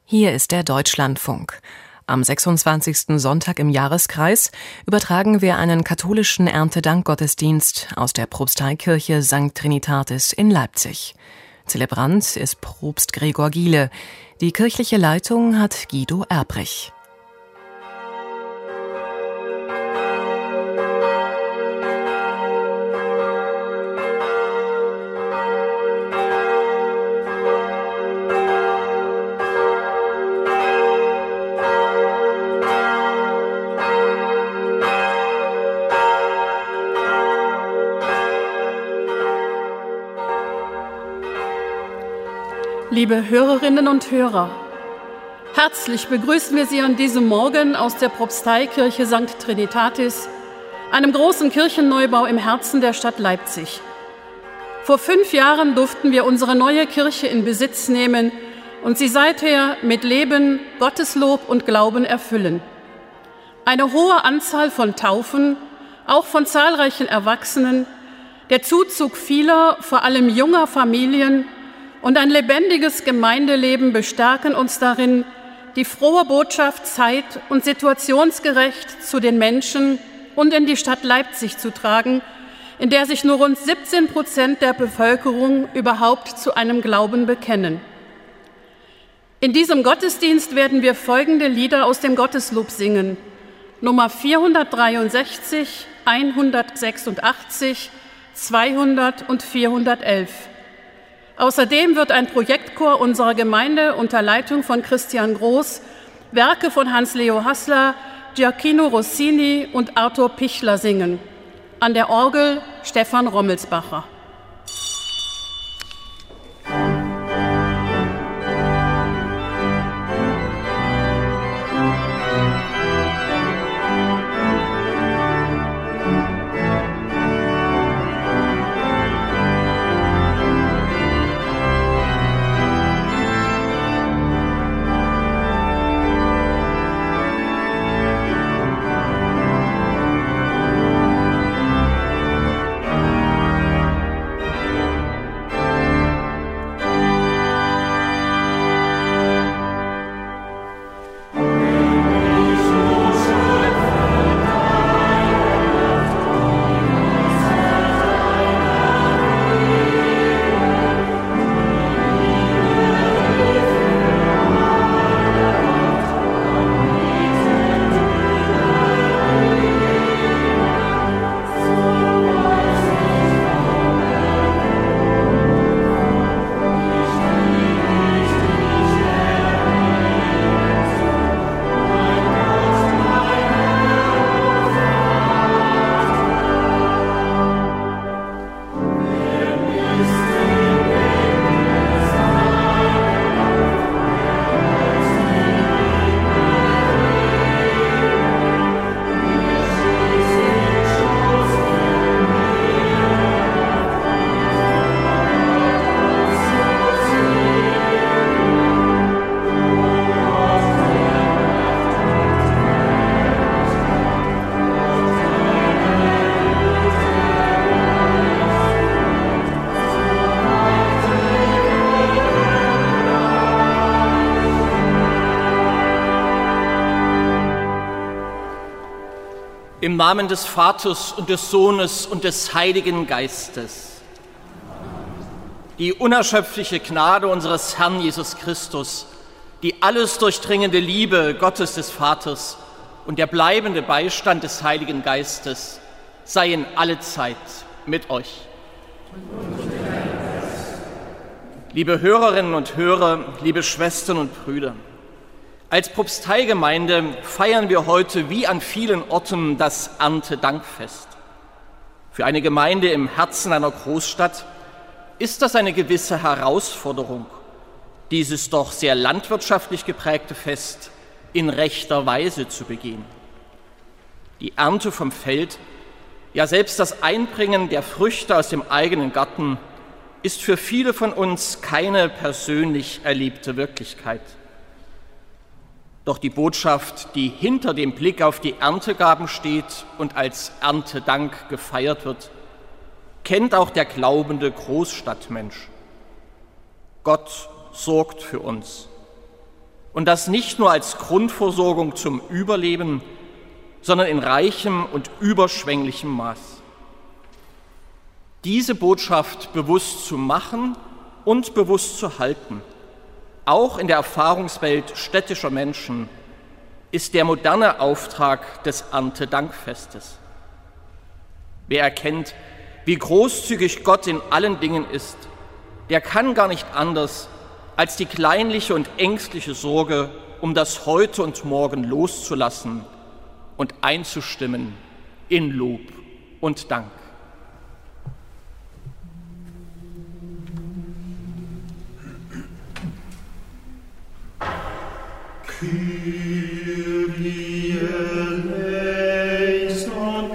Hier ist der Deutschlandfunk. Am 26. Sonntag im Jahreskreis übertragen wir einen katholischen Erntedankgottesdienst aus der Propsteikirche St. Trinitatis in Leipzig. Zelebrant ist Propst Gregor Giele. Die kirchliche Leitung hat Guido Erbrich. Liebe Hörerinnen und Hörer, herzlich begrüßen wir Sie an diesem Morgen aus der Propsteikirche St. Trinitatis, einem großen Kirchenneubau im Herzen der Stadt Leipzig. Vor 5 Jahren durften wir unsere neue Kirche in Besitz nehmen und sie seither mit Leben, Gotteslob und Glauben erfüllen. Eine hohe Anzahl von Taufen, auch von zahlreichen Erwachsenen, der Zuzug vieler, vor allem junger Familien und ein lebendiges Gemeindeleben bestärken uns darin, die frohe Botschaft zeit- und situationsgerecht zu den Menschen und in die Stadt Leipzig zu tragen, in der sich nur rund 17% der Bevölkerung überhaupt zu einem Glauben bekennen. In diesem Gottesdienst werden wir folgende Lieder aus dem Gotteslob singen: Nummer 463, 186, 200 und 411. Außerdem wird ein Projektchor unserer Gemeinde unter Leitung von Christian Groß Werke von Hans-Leo Hassler, Gioacchino Rossini und Arthur Pichler singen. An der Orgel Stefan Rommelsbacher. Im Namen des Vaters und des Sohnes und des Heiligen Geistes. Die unerschöpfliche Gnade unseres Herrn Jesus Christus, die alles durchdringende Liebe Gottes des Vaters und der bleibende Beistand des Heiligen Geistes sei in alle Zeit mit euch. Liebe Hörerinnen und Hörer, liebe Schwestern und Brüder, als Propsteigemeinde feiern wir heute wie an vielen Orten das Erntedankfest. Für eine Gemeinde im Herzen einer Großstadt ist das eine gewisse Herausforderung, dieses doch sehr landwirtschaftlich geprägte Fest in rechter Weise zu begehen. Die Ernte vom Feld, ja selbst das Einbringen der Früchte aus dem eigenen Garten, ist für viele von uns keine persönlich erlebte Wirklichkeit. Doch die Botschaft, die hinter dem Blick auf die Erntegaben steht und als Erntedank gefeiert wird, kennt auch der glaubende Großstadtmensch. Gott sorgt für uns. Und das nicht nur als Grundversorgung zum Überleben, sondern in reichem und überschwänglichem Maß. Diese Botschaft bewusst zu machen und bewusst zu halten, auch in der Erfahrungswelt städtischer Menschen, ist der moderne Auftrag des Erntedankfestes. Wer erkennt, wie großzügig Gott in allen Dingen ist, der kann gar nicht anders, als die kleinliche und ängstliche Sorge um das Heute und Morgen loszulassen und einzustimmen in Lob und Dank. Kyrie eleison,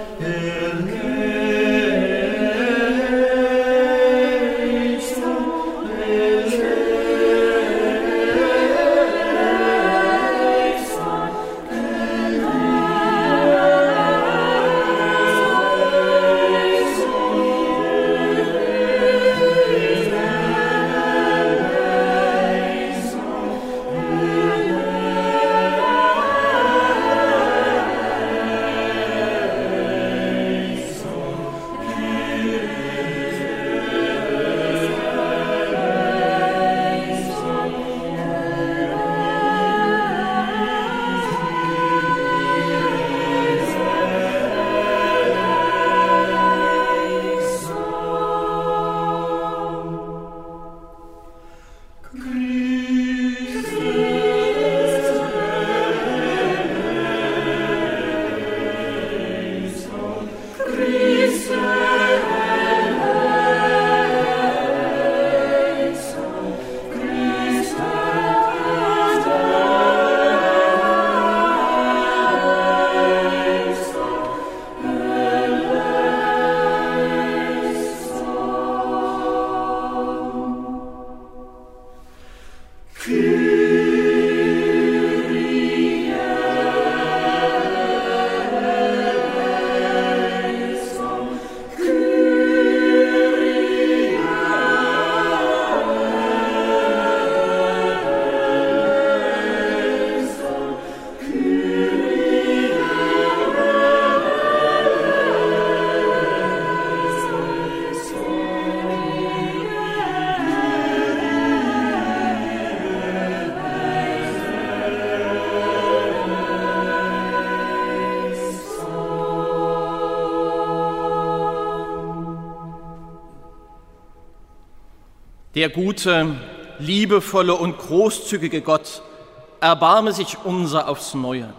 Der gute, liebevolle und großzügige Gott erbarme sich unser aufs Neue.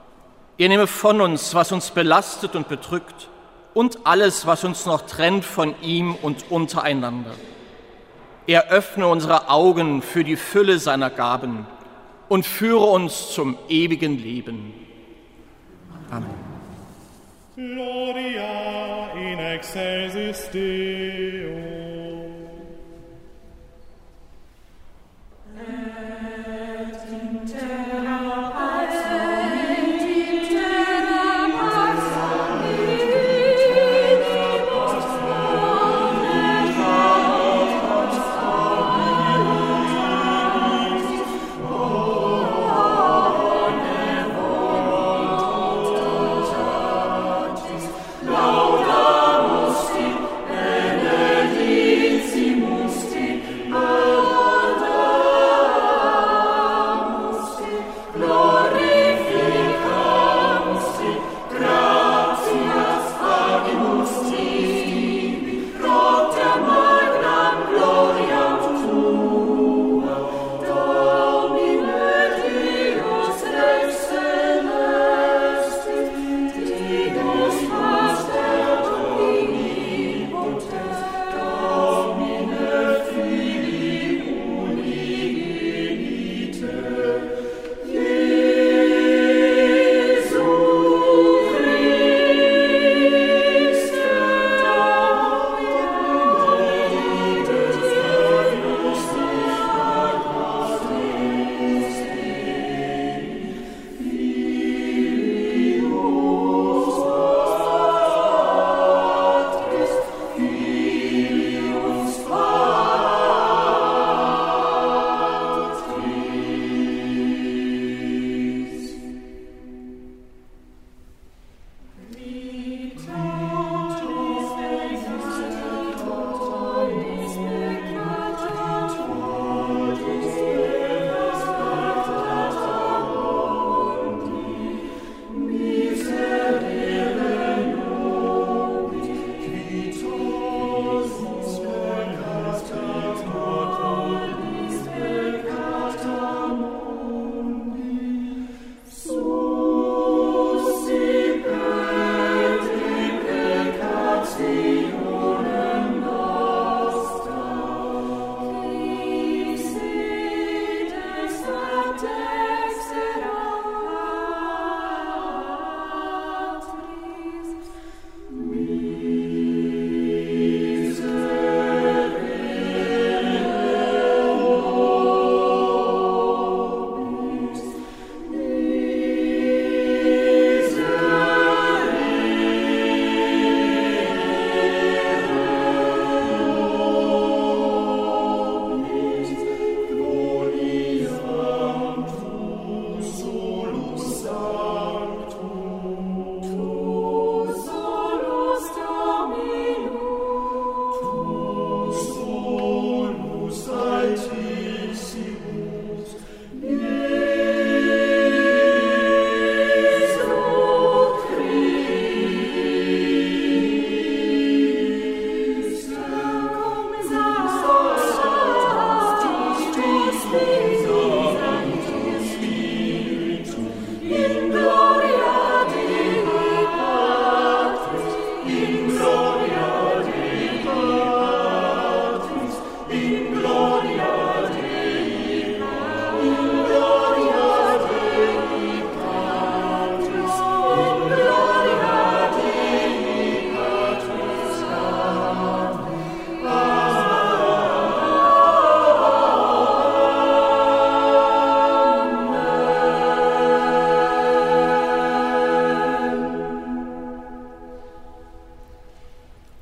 Er nehme von uns, was uns belastet und bedrückt, und alles, was uns noch trennt von ihm und untereinander. Er öffne unsere Augen für die Fülle seiner Gaben und führe uns zum ewigen Leben. Amen. Gloria in excelsis Deo. Laudamus Dei,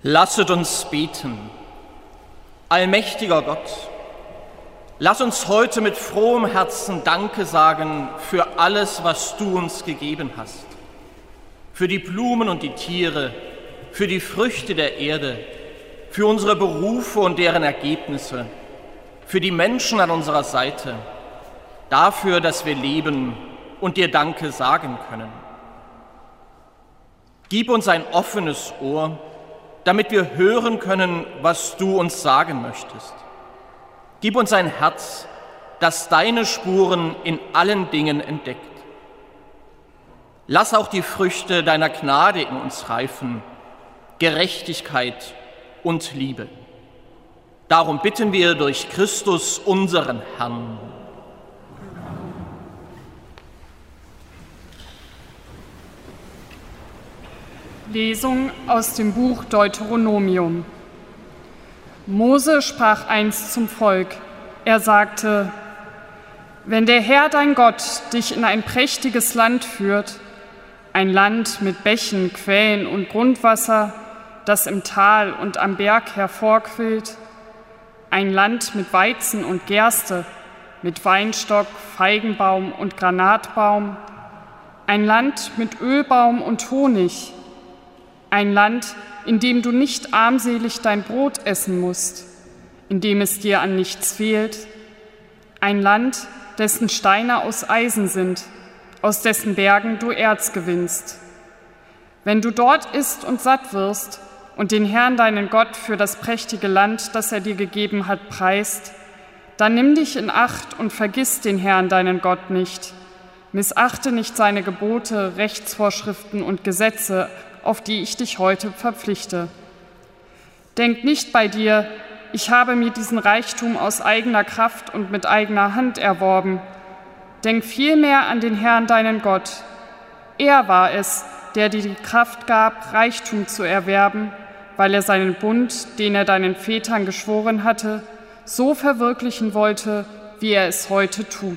Lasset uns beten. Allmächtiger Gott, lass uns heute mit frohem Herzen Danke sagen für alles, was du uns gegeben hast. Für die Blumen und die Tiere, für die Früchte der Erde, für unsere Berufe und deren Ergebnisse, für die Menschen an unserer Seite, dafür, dass wir leben und dir Danke sagen können. Gib uns ein offenes Ohr, damit wir hören können, was du uns sagen möchtest. Gib uns ein Herz, das deine Spuren in allen Dingen entdeckt. Lass auch die Früchte deiner Gnade in uns reifen, Gerechtigkeit und Liebe. Darum bitten wir durch Christus, unseren Herrn. Lesung aus dem Buch Deuteronomium. Mose sprach einst zum Volk. Er sagte: Wenn der Herr dein Gott dich in ein prächtiges Land führt, ein Land mit Bächen, Quellen und Grundwasser, das im Tal und am Berg hervorquillt, ein Land mit Weizen und Gerste, mit Weinstock, Feigenbaum und Granatbaum, ein Land mit Ölbaum und Honig, ein Land, in dem du nicht armselig dein Brot essen musst, in dem es dir an nichts fehlt, ein Land, dessen Steine aus Eisen sind, aus dessen Bergen du Erz gewinnst. Wenn du dort isst und satt wirst und den Herrn, deinen Gott, für das prächtige Land, das er dir gegeben hat, preist, dann nimm dich in Acht und vergiss den Herrn, deinen Gott, nicht. Missachte nicht seine Gebote, Rechtsvorschriften und Gesetze, auf die ich dich heute verpflichte. Denk nicht bei dir, ich habe mir diesen Reichtum aus eigener Kraft und mit eigener Hand erworben. Denk vielmehr an den Herrn, deinen Gott. Er war es, der dir die Kraft gab, Reichtum zu erwerben, weil er seinen Bund, den er deinen Vätern geschworen hatte, so verwirklichen wollte, wie er es heute tut.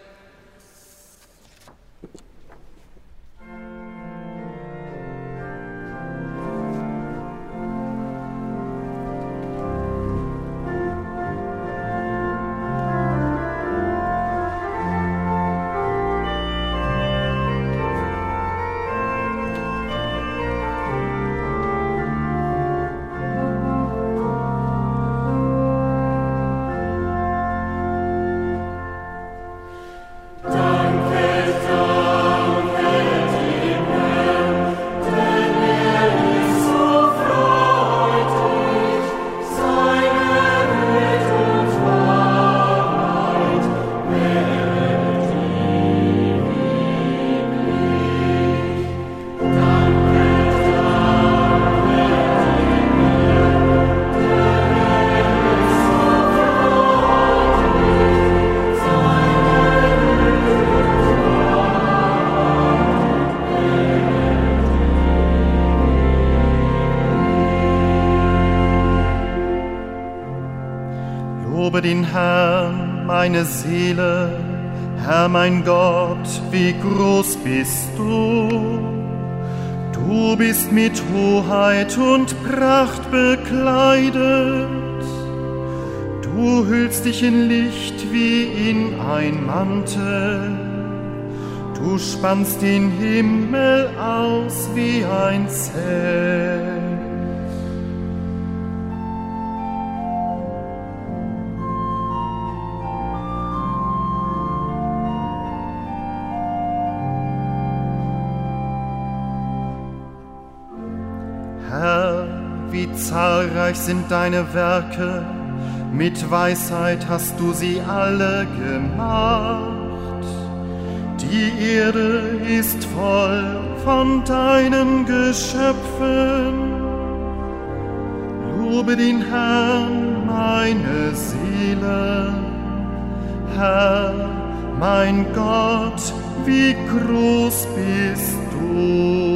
Lobe den Herrn, meine Seele, Herr mein Gott, wie groß bist du. Du bist mit Hoheit und Pracht bekleidet. Du hüllst dich in Licht wie in ein Mantel. Du spannst den Himmel aus wie ein Zelt. Herr, wie zahlreich sind deine Werke, mit Weisheit hast du sie alle gemacht. Die Erde ist voll von deinen Geschöpfen. Lobe den Herrn, meine Seele. Herr, mein Gott, wie groß bist du.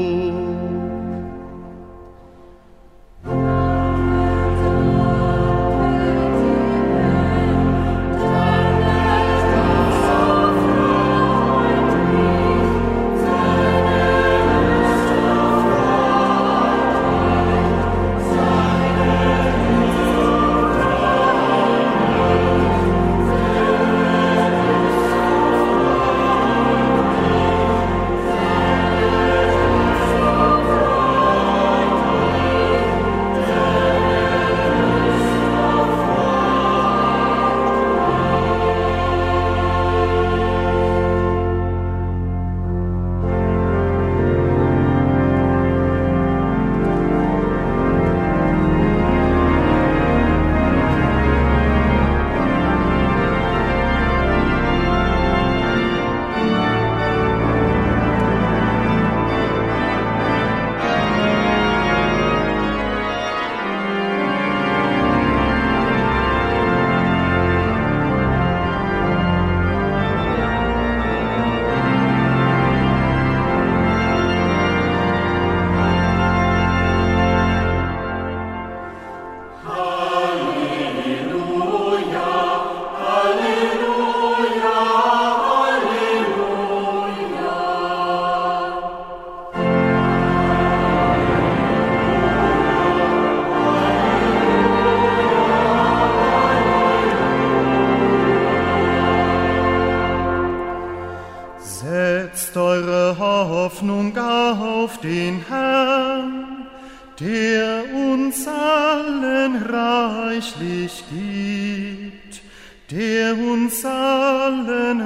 Setzt eure Hoffnung auf den Herrn, der uns allen reichlich gibt, der uns allen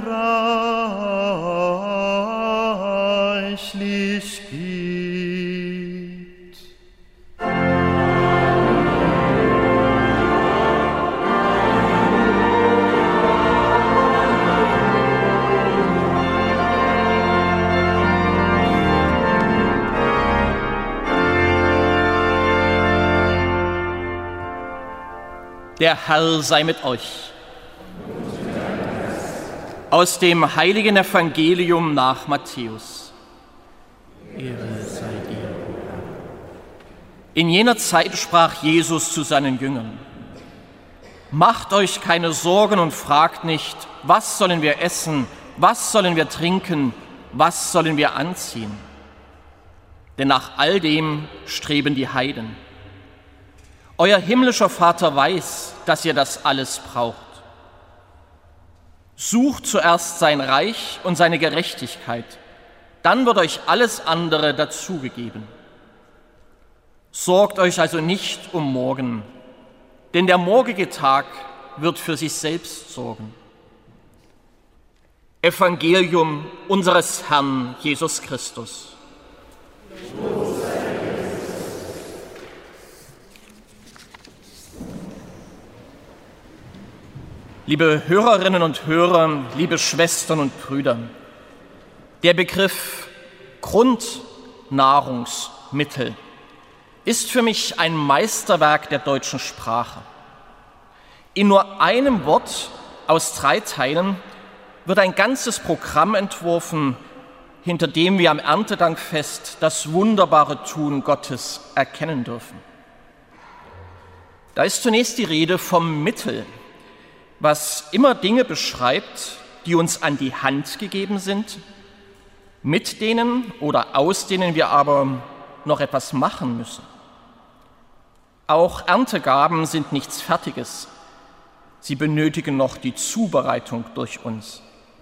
reichlich gibt. Der Herr sei mit euch. Aus dem heiligen Evangelium nach Matthäus. Ehre sei dir. In jener Zeit sprach Jesus zu seinen Jüngern: Macht euch keine Sorgen und fragt nicht, was sollen wir essen, was sollen wir trinken, was sollen wir anziehen? Denn nach all dem streben die Heiden. Euer himmlischer Vater weiß, dass ihr das alles braucht. Sucht zuerst sein Reich und seine Gerechtigkeit, dann wird euch alles andere dazugegeben. Sorgt euch also nicht um morgen, denn der morgige Tag wird für sich selbst sorgen. Evangelium unseres Herrn Jesus Christus. Liebe Hörerinnen und Hörer, liebe Schwestern und Brüder, der Begriff Grundnahrungsmittel ist für mich ein Meisterwerk der deutschen Sprache. In nur einem Wort aus 3 Teilen wird ein ganzes Programm entworfen, hinter dem wir am Erntedankfest das wunderbare Tun Gottes erkennen dürfen. Da ist zunächst die Rede vom Mittel, was immer Dinge beschreibt, die uns an die Hand gegeben sind, mit denen oder aus denen wir aber noch etwas machen müssen. Auch Erntegaben sind nichts Fertiges. Sie benötigen noch die Zubereitung durch uns.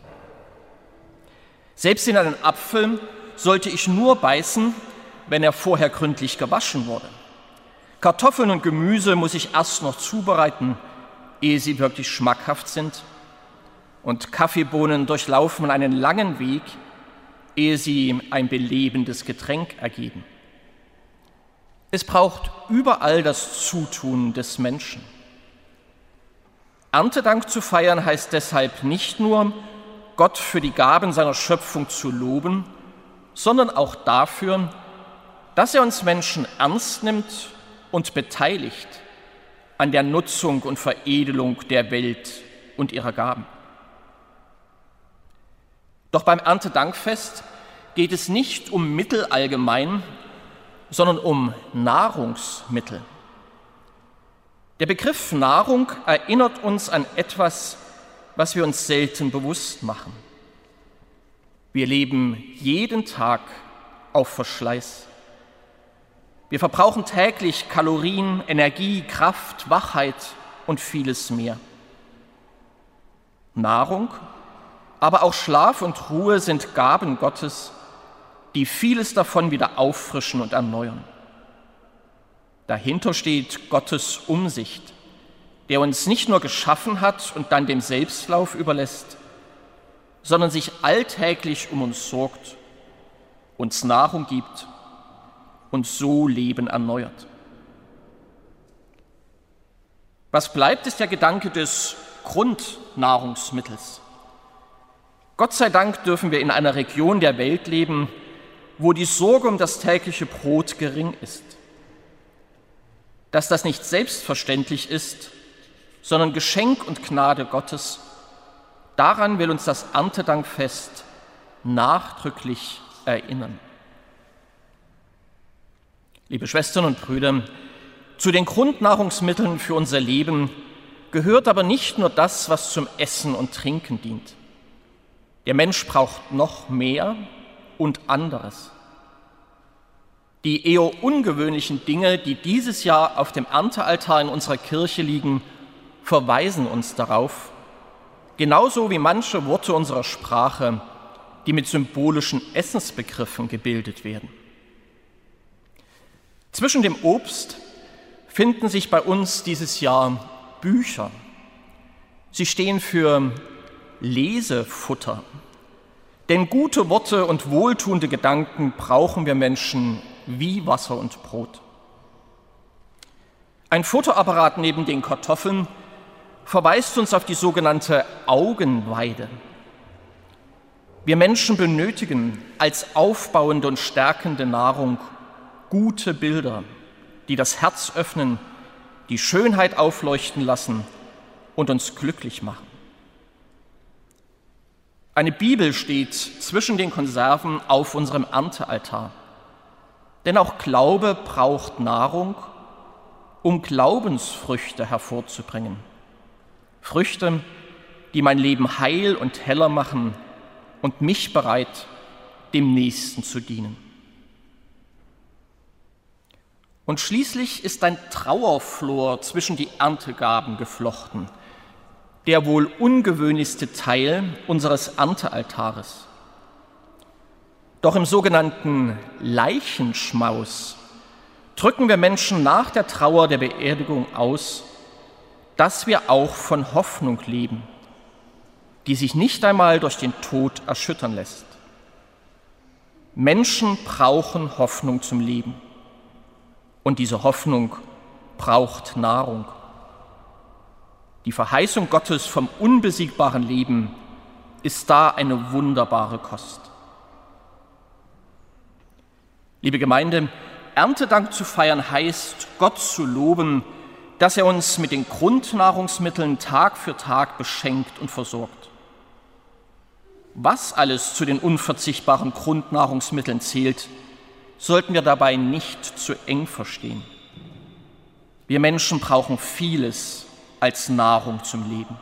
Selbst in einen Apfel sollte ich nur beißen, wenn er vorher gründlich gewaschen wurde. Kartoffeln und Gemüse muss ich erst noch zubereiten, ehe sie wirklich schmackhaft sind. Und Kaffeebohnen durchlaufen einen langen Weg, ehe sie ein belebendes Getränk ergeben. Es braucht überall das Zutun des Menschen. Erntedank zu feiern heißt deshalb nicht nur, Gott für die Gaben seiner Schöpfung zu loben, sondern auch dafür, dass er uns Menschen ernst nimmt und beteiligt an der Nutzung und Veredelung der Welt und ihrer Gaben. Doch beim Erntedankfest geht es nicht um Mittel allgemein, sondern um Nahrungsmittel. Der Begriff Nahrung erinnert uns an etwas, was wir uns selten bewusst machen. Wir leben jeden Tag auf Verschleiß. Wir verbrauchen täglich Kalorien, Energie, Kraft, Wachheit und vieles mehr. Nahrung, aber auch Schlaf und Ruhe sind Gaben Gottes, die vieles davon wieder auffrischen und erneuern. Dahinter steht Gottes Umsicht, der uns nicht nur geschaffen hat und dann dem Selbstlauf überlässt, sondern sich alltäglich um uns sorgt, uns Nahrung gibt und so Leben erneuert. Was bleibt, ist der Gedanke des Grundnahrungsmittels. Gott sei Dank dürfen wir in einer Region der Welt leben, wo die Sorge um das tägliche Brot gering ist. Dass das nicht selbstverständlich ist, sondern Geschenk und Gnade Gottes, daran will uns das Erntedankfest nachdrücklich erinnern. Liebe Schwestern und Brüder, zu den Grundnahrungsmitteln für unser Leben gehört aber nicht nur das, was zum Essen und Trinken dient. Der Mensch braucht noch mehr und anderes. Die eher ungewöhnlichen Dinge, die dieses Jahr auf dem Erntealtar in unserer Kirche liegen, verweisen uns darauf, genauso wie manche Worte unserer Sprache, die mit symbolischen Essensbegriffen gebildet werden. Zwischen dem Obst finden sich bei uns dieses Jahr Bücher. Sie stehen für Lesefutter. Denn gute Worte und wohltuende Gedanken brauchen wir Menschen wie Wasser und Brot. Ein Fotoapparat neben den Kartoffeln verweist uns auf die sogenannte Augenweide. Wir Menschen benötigen als aufbauende und stärkende Nahrung gute Bilder, die das Herz öffnen, die Schönheit aufleuchten lassen und uns glücklich machen. Eine Bibel steht zwischen den Konserven auf unserem Erntealtar. Denn auch Glaube braucht Nahrung, um Glaubensfrüchte hervorzubringen. Früchte, die mein Leben heil und heller machen und mich bereit, dem Nächsten zu dienen. Und schließlich ist ein Trauerflor zwischen die Erntegaben geflochten, der wohl ungewöhnlichste Teil unseres Erntealtares. Doch im sogenannten Leichenschmaus drücken wir Menschen nach der Trauer der Beerdigung aus, dass wir auch von Hoffnung leben, die sich nicht einmal durch den Tod erschüttern lässt. Menschen brauchen Hoffnung zum Leben. Und diese Hoffnung braucht Nahrung. Die Verheißung Gottes vom unbesiegbaren Leben ist da eine wunderbare Kost. Liebe Gemeinde, Erntedank zu feiern heißt, Gott zu loben, dass er uns mit den Grundnahrungsmitteln Tag für Tag beschenkt und versorgt. Was alles zu den unverzichtbaren Grundnahrungsmitteln zählt, sollten wir dabei nicht zu eng verstehen. Wir Menschen brauchen vieles als Nahrung zum Leben.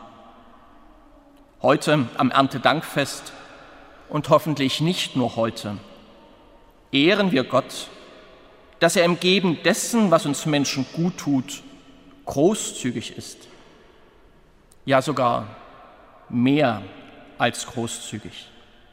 Heute am Erntedankfest und hoffentlich nicht nur heute, ehren wir Gott, dass er im Geben dessen, was uns Menschen gut tut, großzügig ist. Ja, sogar mehr als großzügig.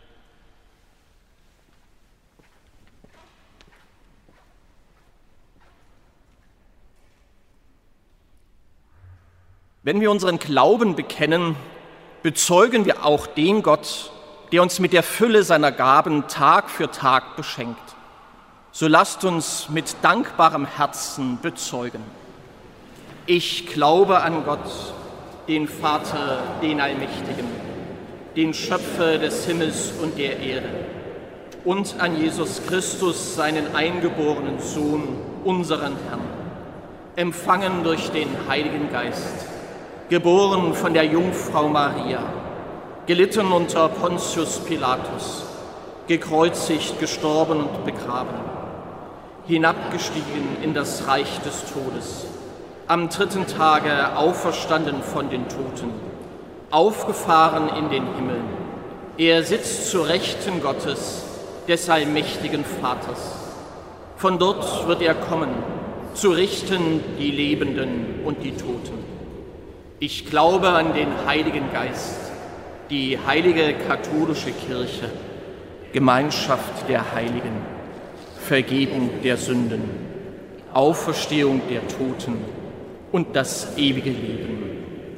Wenn wir unseren Glauben bekennen, bezeugen wir auch den Gott, der uns mit der Fülle seiner Gaben Tag für Tag beschenkt. So lasst uns mit dankbarem Herzen bezeugen. Ich glaube an Gott, den Vater, den Allmächtigen, den Schöpfer des Himmels und der Erde, und an Jesus Christus, seinen eingeborenen Sohn, unseren Herrn, empfangen durch den Heiligen Geist, geboren von der Jungfrau Maria, gelitten unter Pontius Pilatus, gekreuzigt, gestorben und begraben, hinabgestiegen in das Reich des Todes, am 3. Tage auferstanden von den Toten, aufgefahren in den Himmel. Er sitzt zur Rechten Gottes, des allmächtigen Vaters. Von dort wird er kommen, zu richten die Lebenden und die Toten. Ich glaube an den Heiligen Geist, die heilige katholische Kirche, Gemeinschaft der Heiligen, Vergebung der Sünden, Auferstehung der Toten und das ewige Leben.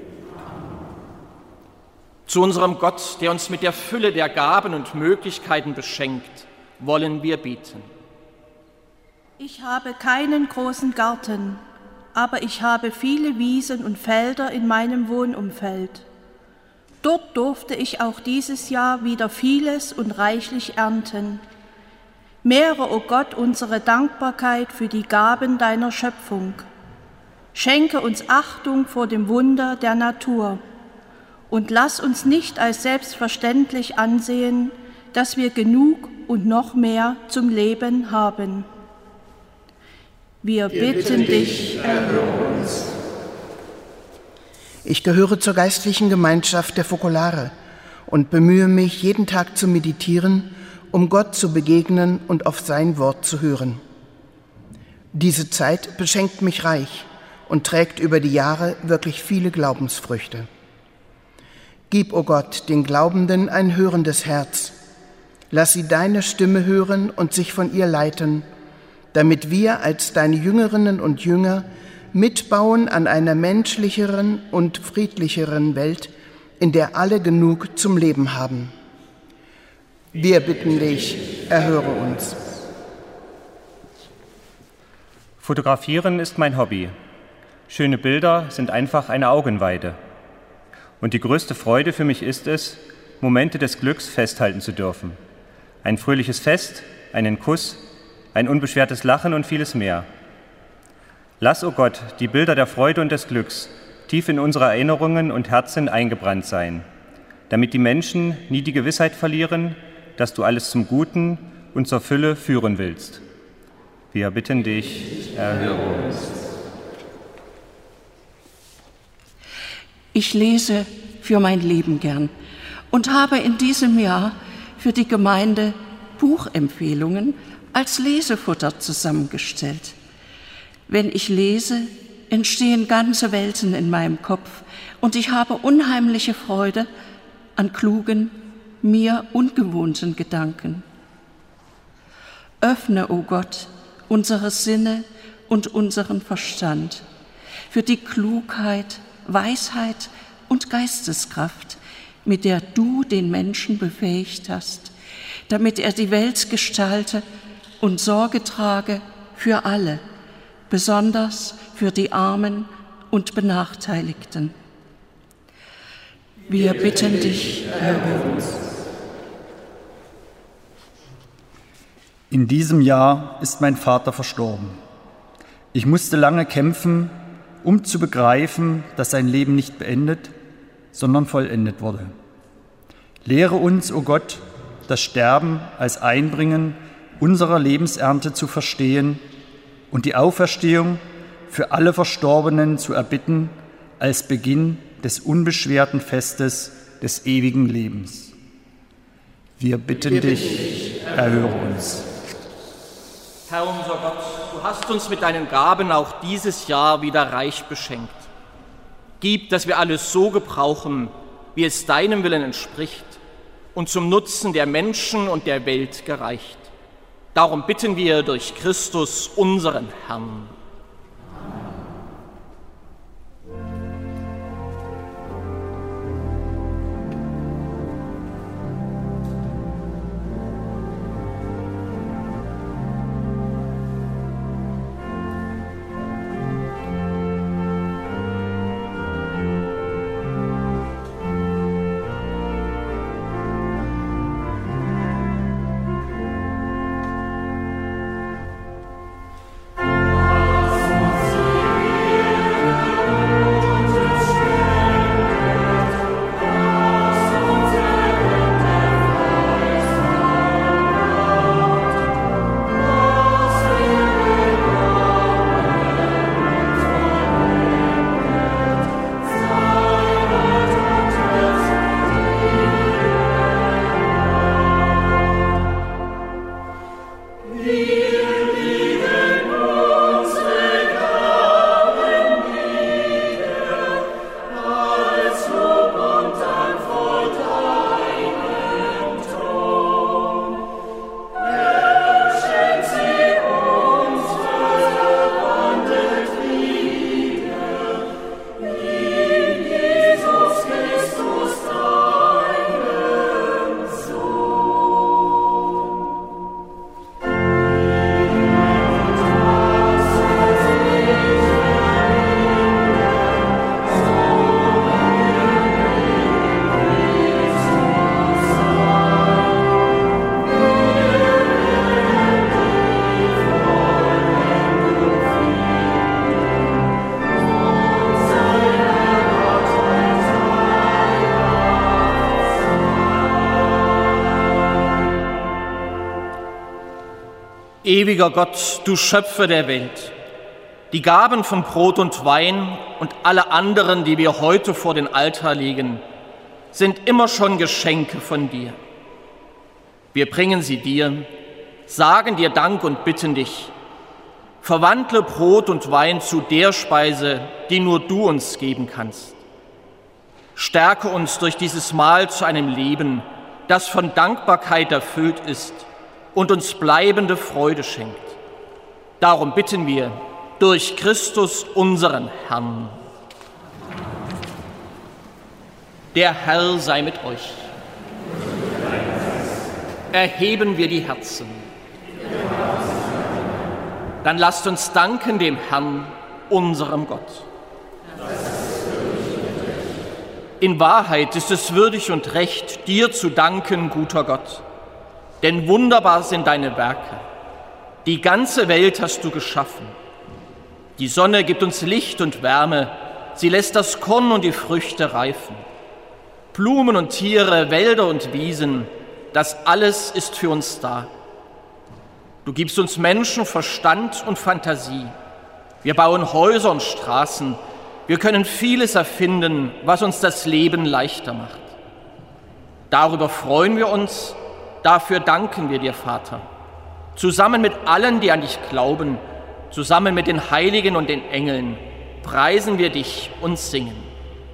Zu unserem Gott, der uns mit der Fülle der Gaben und Möglichkeiten beschenkt, wollen wir beten. Ich habe keinen großen Garten, aber ich habe viele Wiesen und Felder in meinem Wohnumfeld. Dort durfte ich auch dieses Jahr wieder vieles und reichlich ernten. Mehre, o Gott, unsere Dankbarkeit für die Gaben deiner Schöpfung. Schenke uns Achtung vor dem Wunder der Natur und lass uns nicht als selbstverständlich ansehen, dass wir genug und noch mehr zum Leben haben. Wir bitten dich, erhöre uns. Ich gehöre zur geistlichen Gemeinschaft der Fokolare und bemühe mich, jeden Tag zu meditieren, um Gott zu begegnen und auf sein Wort zu hören. Diese Zeit beschenkt mich reich und trägt über die Jahre wirklich viele Glaubensfrüchte. Gib, o Gott, den Glaubenden ein hörendes Herz, Lass sie deine Stimme hören und sich von ihr leiten, damit wir als deine Jüngerinnen und Jünger mitbauen an einer menschlicheren und friedlicheren Welt, in der alle genug zum Leben haben. Wir bitten dich, erhöre uns. Fotografieren ist mein Hobby. Schöne Bilder sind einfach eine Augenweide. Und die größte Freude für mich ist es, Momente des Glücks festhalten zu dürfen. Ein fröhliches Fest, einen Kuss, ein unbeschwertes Lachen und vieles mehr. Lass, o Gott, die Bilder der Freude und des Glücks tief in unsere Erinnerungen und Herzen eingebrannt sein, damit die Menschen nie die Gewissheit verlieren, dass du alles zum Guten und zur Fülle führen willst. Wir bitten dich, erhöre uns. Ich lese für mein Leben gern und habe in diesem Jahr für die Gemeinde Buchempfehlungen als Lesefutter zusammengestellt. Wenn ich lese, entstehen ganze Welten in meinem Kopf und ich habe unheimliche Freude an klugen, mir ungewohnten Gedanken. Öffne, o Gott, unsere Sinne und unseren Verstand für die Klugheit, Weisheit und Geisteskraft, mit der du den Menschen befähigt hast, damit er die Welt gestalte und Sorge trage für alle, besonders für die Armen und Benachteiligten. Wir bitten dich, erhöre uns. In diesem Jahr ist mein Vater verstorben. Ich musste lange kämpfen, um zu begreifen, dass sein Leben nicht beendet, sondern vollendet wurde. Lehre uns, o Gott, das Sterben als Einbringen unserer Lebensernte zu verstehen und die Auferstehung für alle Verstorbenen zu erbitten als Beginn des unbeschwerten Festes des ewigen Lebens. Wir bitten dich, erhöre uns. Herr unser Gott, du hast uns mit deinen Gaben auch dieses Jahr wieder reich beschenkt. Gib, dass wir alles so gebrauchen, wie es deinem Willen entspricht und zum Nutzen der Menschen und der Welt gereicht. Darum bitten wir durch Christus, unseren Herrn. Ewiger Gott, du Schöpfer der Welt, die Gaben von Brot und Wein und alle anderen, die wir heute vor den Altar legen, sind immer schon Geschenke von dir. Wir bringen sie dir, sagen dir Dank und bitten dich, verwandle Brot und Wein zu der Speise, die nur du uns geben kannst. Stärke uns durch dieses Mahl zu einem Leben, das von Dankbarkeit erfüllt ist und uns bleibende Freude schenkt. Darum bitten wir durch Christus unseren Herrn. Der Herr sei mit euch. Erheben wir die Herzen. Dann lasst uns danken dem Herrn, unserem Gott. In Wahrheit ist es würdig und recht, dir zu danken, guter Gott. Denn wunderbar sind deine Werke. Die ganze Welt hast du geschaffen. Die Sonne gibt uns Licht und Wärme. Sie lässt das Korn und die Früchte reifen. Blumen und Tiere, Wälder und Wiesen, das alles ist für uns da. Du gibst uns Menschen Verstand und Fantasie. Wir bauen Häuser und Straßen. Wir können vieles erfinden, was uns das Leben leichter macht. Darüber freuen wir uns, dafür danken wir dir, Vater. Zusammen mit allen, die an dich glauben, zusammen mit den Heiligen und den Engeln, preisen wir dich und singen.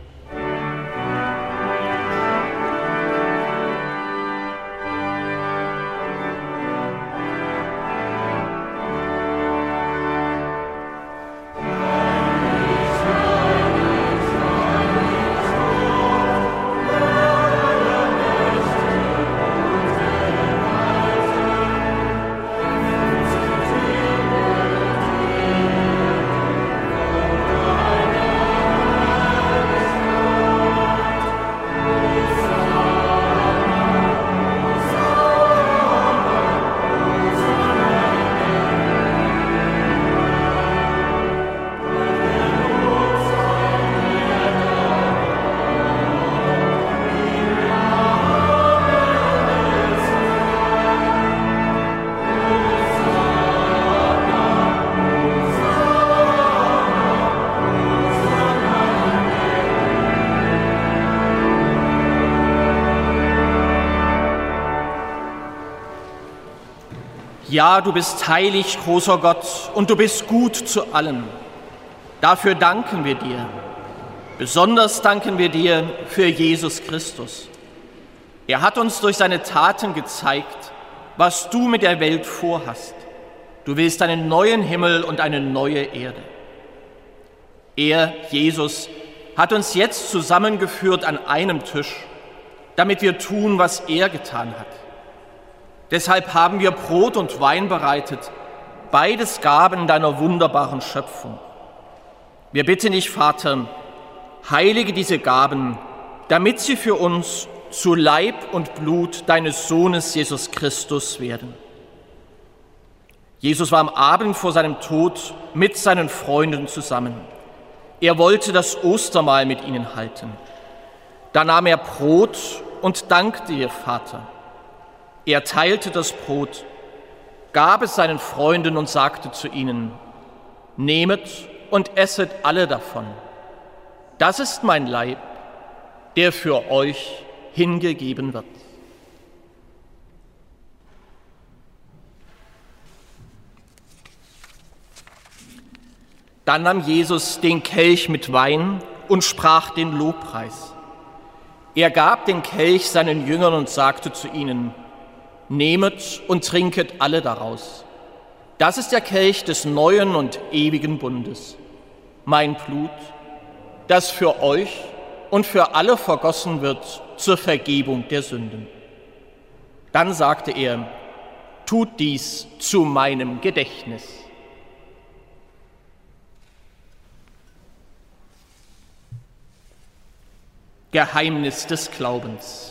Ja, du bist heilig, großer Gott, und du bist gut zu allen. Dafür danken wir dir. Besonders danken wir dir für Jesus Christus. Er hat uns durch seine Taten gezeigt, was du mit der Welt vorhast. Du willst einen neuen Himmel und eine neue Erde. Er, Jesus, hat uns jetzt zusammengeführt an einem Tisch, damit wir tun, was er getan hat. Deshalb haben wir Brot und Wein bereitet, beides Gaben deiner wunderbaren Schöpfung. Wir bitten dich, Vater, heilige diese Gaben, damit sie für uns zu Leib und Blut deines Sohnes Jesus Christus werden. Jesus war am Abend vor seinem Tod mit seinen Freunden zusammen. Er wollte das Ostermahl mit ihnen halten. Da nahm er Brot und dankte ihr, Vater. Er teilte das Brot, gab es seinen Freunden und sagte zu ihnen: Nehmet und esset alle davon. Das ist mein Leib, der für euch hingegeben wird. Dann nahm Jesus den Kelch mit Wein und sprach den Lobpreis. Er gab den Kelch seinen Jüngern und sagte zu ihnen: Nehmet und trinket alle daraus. Das ist der Kelch des neuen und ewigen Bundes, mein Blut, das für euch und für alle vergossen wird zur Vergebung der Sünden. Dann sagte er: Tut dies zu meinem Gedächtnis. Geheimnis des Glaubens.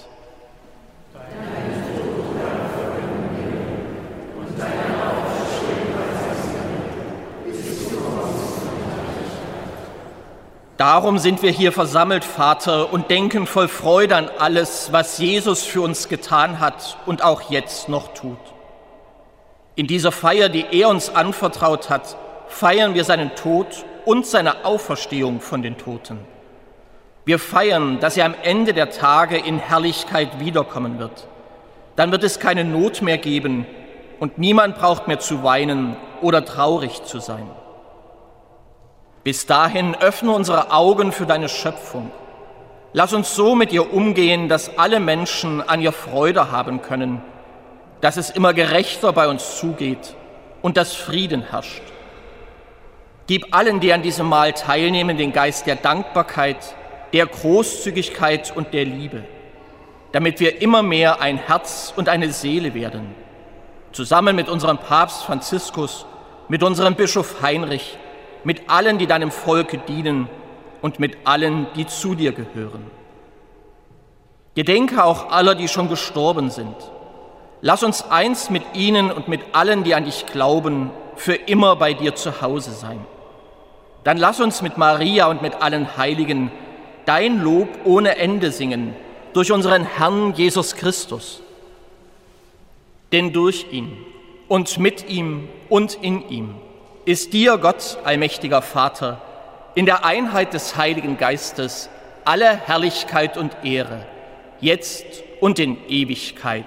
Darum sind wir hier versammelt, Vater, und denken voll Freude an alles, was Jesus für uns getan hat und auch jetzt noch tut. In dieser Feier, die er uns anvertraut hat, feiern wir seinen Tod und seine Auferstehung von den Toten. Wir feiern, dass er am Ende der Tage in Herrlichkeit wiederkommen wird. Dann wird es keine Not mehr geben und niemand braucht mehr zu weinen oder traurig zu sein. Bis dahin öffne unsere Augen für deine Schöpfung Lass uns so mit ihr umgehen, dass alle Menschen an ihr Freude haben können, dass es immer gerechter bei uns zugeht und dass Frieden herrscht. Gib allen, die an diesem Mahl teilnehmen, den Geist der Dankbarkeit, der Großzügigkeit und der Liebe, damit wir immer mehr ein Herz und eine Seele werden, zusammen mit unserem Papst Franziskus, mit unserem Bischof Heinrich, mit allen, die deinem Volke dienen und mit allen, die zu dir gehören. Gedenke auch aller, die schon gestorben sind. Lass uns eins mit ihnen und mit allen, die an dich glauben, für immer bei dir zu Hause sein. Dann lass uns mit Maria und mit allen Heiligen dein Lob ohne Ende singen, durch unseren Herrn Jesus Christus. Denn durch ihn und mit ihm und in ihm ist dir, Gott, allmächtiger Vater, in der Einheit des Heiligen Geistes alle Herrlichkeit und Ehre, jetzt und in Ewigkeit.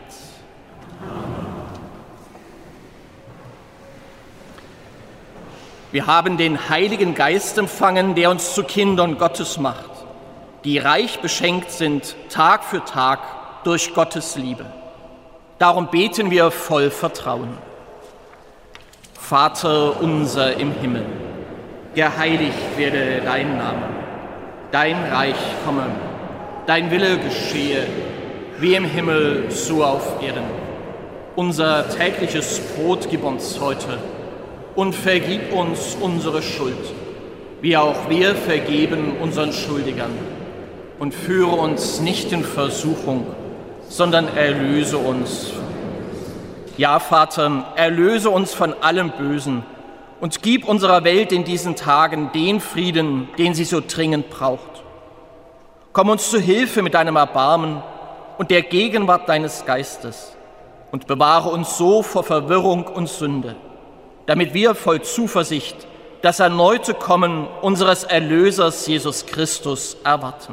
Wir haben den Heiligen Geist empfangen, der uns zu Kindern Gottes macht, die reich beschenkt sind, Tag für Tag, durch Gottes Liebe. Darum beten wir voll Vertrauen. Vater unser im Himmel, geheiligt werde dein Name, dein Reich komme, dein Wille geschehe, wie im Himmel, so auf Erden. Unser tägliches Brot gib uns heute und vergib uns unsere Schuld, wie auch wir vergeben unseren Schuldigern. Und führe uns nicht in Versuchung, sondern erlöse uns. Ja, Vater, erlöse uns von allem Bösen und gib unserer Welt in diesen Tagen den Frieden, den sie so dringend braucht. Komm uns zu Hilfe mit deinem Erbarmen und der Gegenwart deines Geistes und bewahre uns so vor Verwirrung und Sünde, damit wir voll Zuversicht das erneute Kommen unseres Erlösers Jesus Christus erwarten.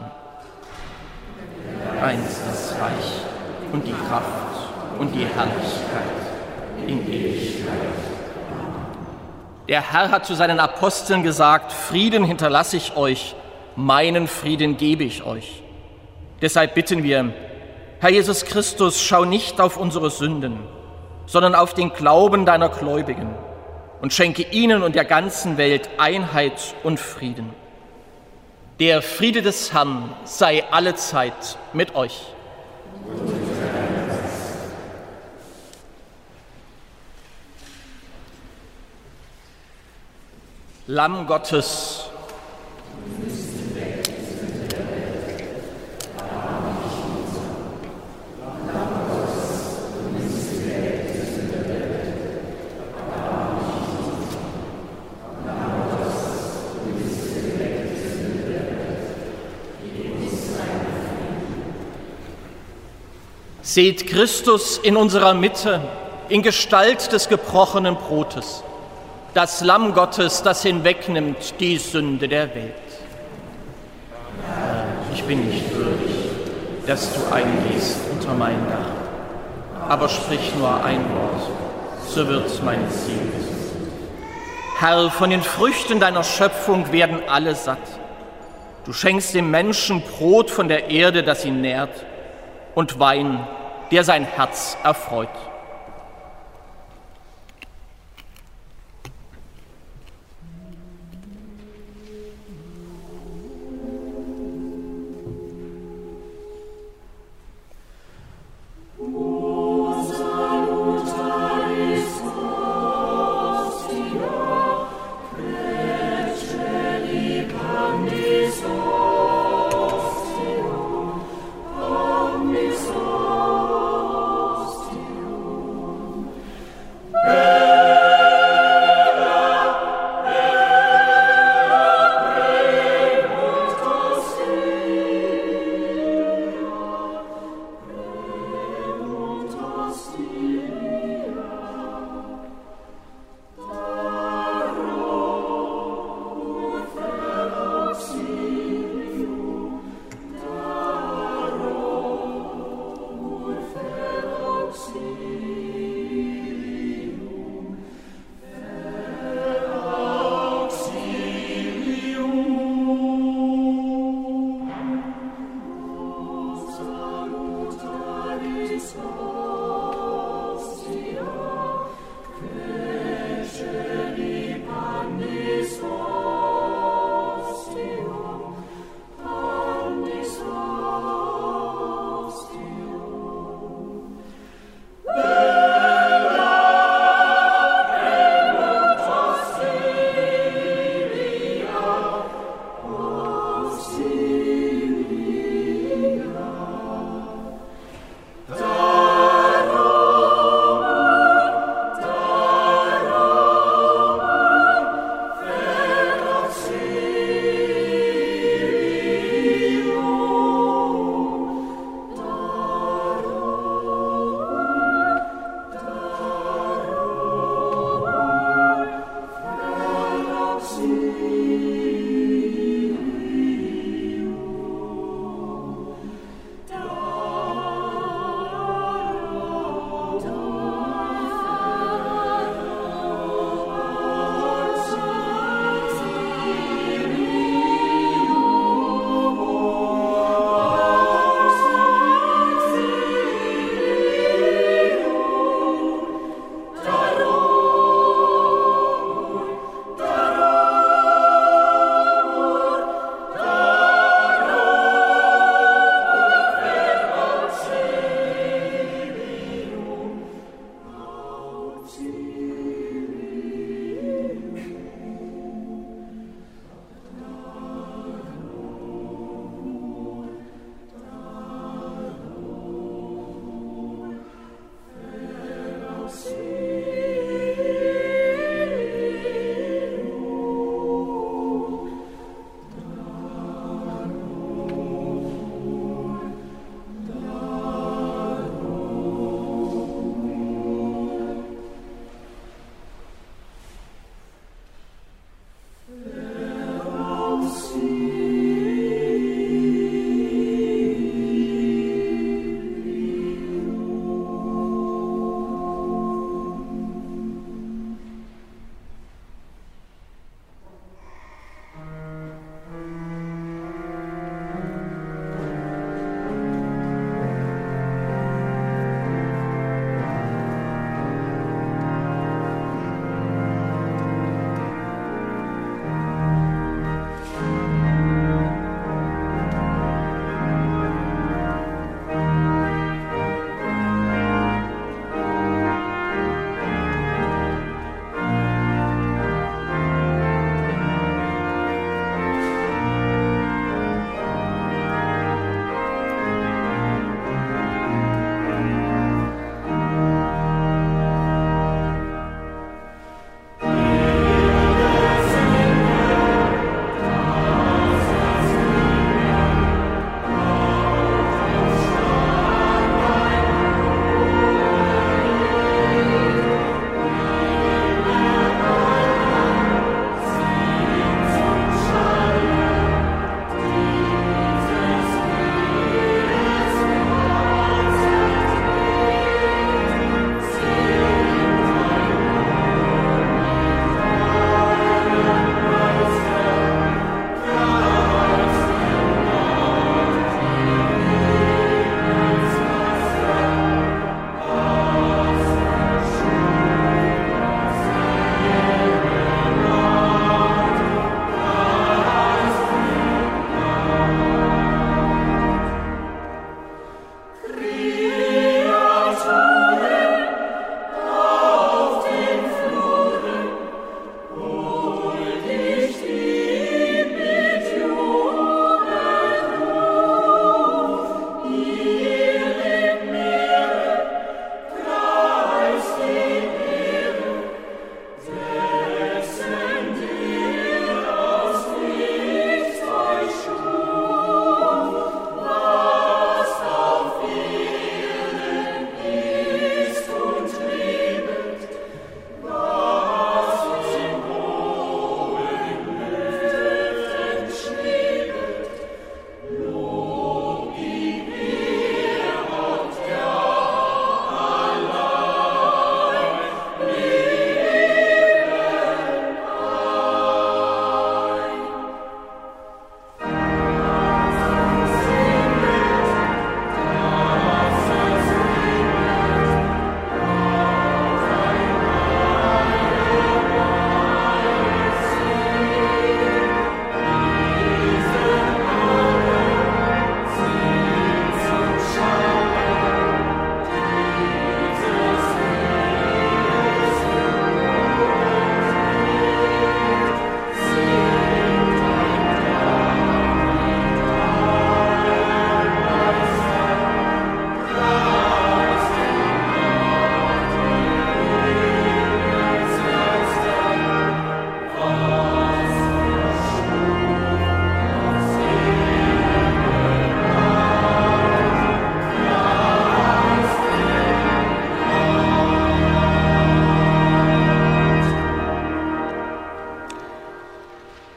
Eins das Reich und die Kraft und die Herrlichkeit in Ewigkeit. Der Herr hat zu seinen Aposteln gesagt: Frieden hinterlasse ich euch, meinen Frieden gebe ich euch. Deshalb bitten wir, Herr Jesus Christus, schau nicht auf unsere Sünden, sondern auf den Glauben deiner Gläubigen und schenke ihnen und der ganzen Welt Einheit und Frieden. Der Friede des Herrn sei allezeit mit euch. Lamm Gottes, seht Christus in unserer Mitte, in Gestalt des gebrochenen Brotes, das Lamm Gottes, das hinwegnimmt die Sünde der Welt. Herr, ich bin nicht würdig, dass du eingehst unter mein Dach, aber sprich nur ein Wort, so wird meine Seele gesund. Herr, von den Früchten deiner Schöpfung werden alle satt. Du schenkst dem Menschen Brot von der Erde, das ihn nährt, und Wein, der sein Herz erfreut.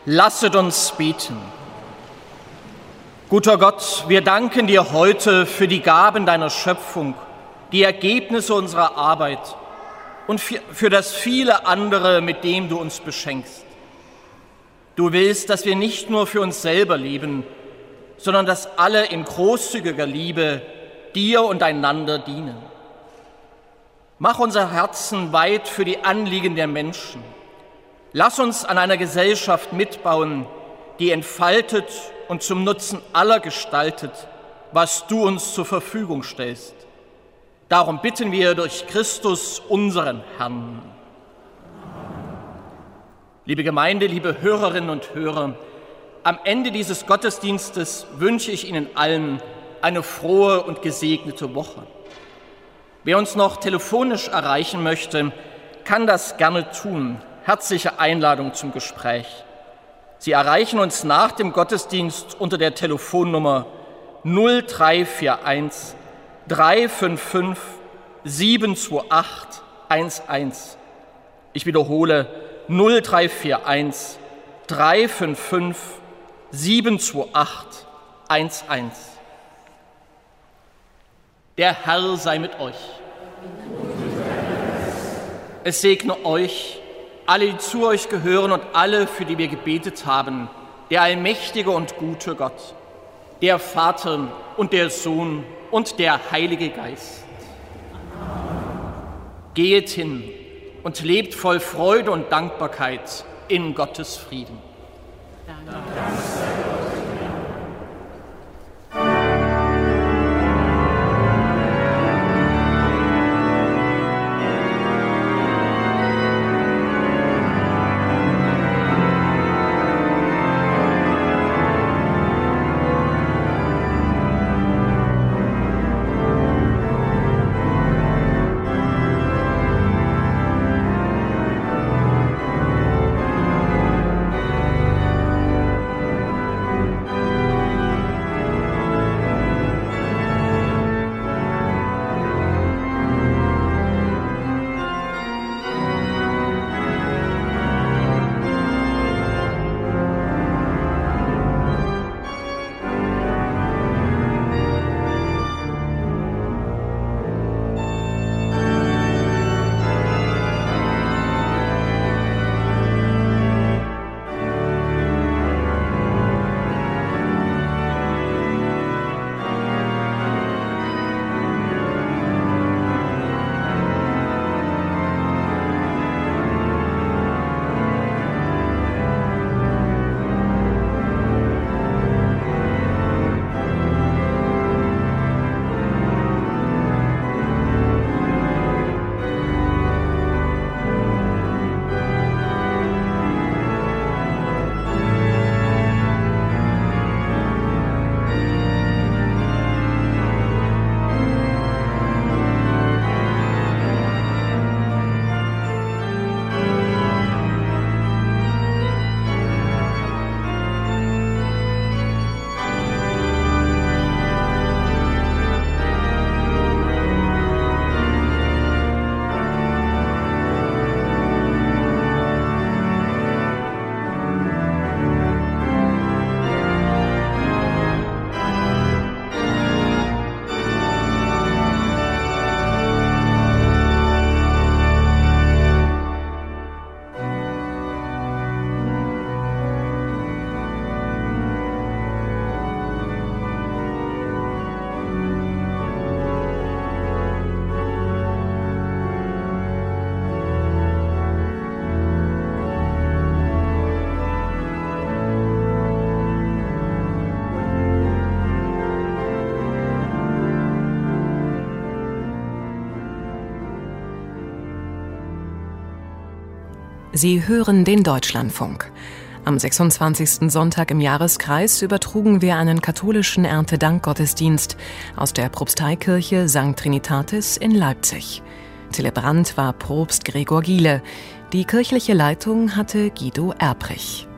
Lasset uns beten. Guter Gott, wir danken dir heute für die Gaben deiner Schöpfung, die Ergebnisse unserer Arbeit und für das viele andere, mit dem du uns beschenkst. Du willst, dass wir nicht nur für uns selber leben, sondern dass alle in großzügiger Liebe dir und einander dienen. Mach unser Herzen weit für die Anliegen der Menschen. Lass uns an einer Gesellschaft mitbauen, die entfaltet und zum Nutzen aller gestaltet, was du uns zur Verfügung stellst. Darum bitten wir durch Christus, unseren Herrn. Liebe Gemeinde, liebe Hörerinnen und Hörer, am Ende dieses Gottesdienstes wünsche ich Ihnen allen eine frohe und gesegnete Woche. Wer uns noch telefonisch erreichen möchte, kann das gerne tun. Herzliche Einladung zum Gespräch. Sie erreichen uns nach dem Gottesdienst unter der Telefonnummer 0341 355 728 11. Ich wiederhole 0341 355 728 11. Der Herr sei mit euch. Es segne euch, alle, die zu euch gehören und alle, für die wir gebetet haben, der allmächtige und gute Gott, der Vater und der Sohn und der Heilige Geist. Geht hin und lebt voll Freude und Dankbarkeit in Gottes Frieden. Danke. Sie hören den Deutschlandfunk. Am 26. Sonntag im Jahreskreis übertrugen wir einen katholischen Erntedankgottesdienst aus der Propsteikirche St. Trinitatis in Leipzig. Zelebrant war Propst Gregor Giele. Die kirchliche Leitung hatte Guido Erbrich.